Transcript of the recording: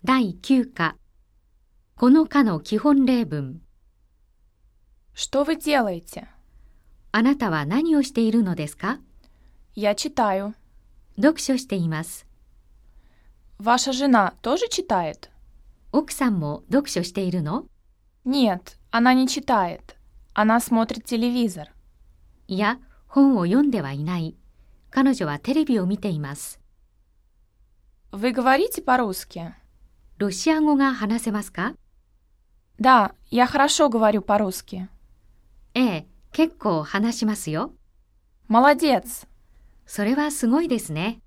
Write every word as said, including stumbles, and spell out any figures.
だいきゅう課、この課の基本例文。 Что вы делаете? あなたは何をしているのですか？ Я читаю. 読書しています。 Ваша жена тоже читает? 奥さんも読書しているの？ Нет, она не читает. Она смотрит телевизор. いや、本を読んではいない。彼女はテレビを見ています。 Вы говорите по-русски? ロシア語が話せますか？ Да, я хорошо говорю по-русски. ええ、結構話しますよ。 Молодец! それはすごいですね。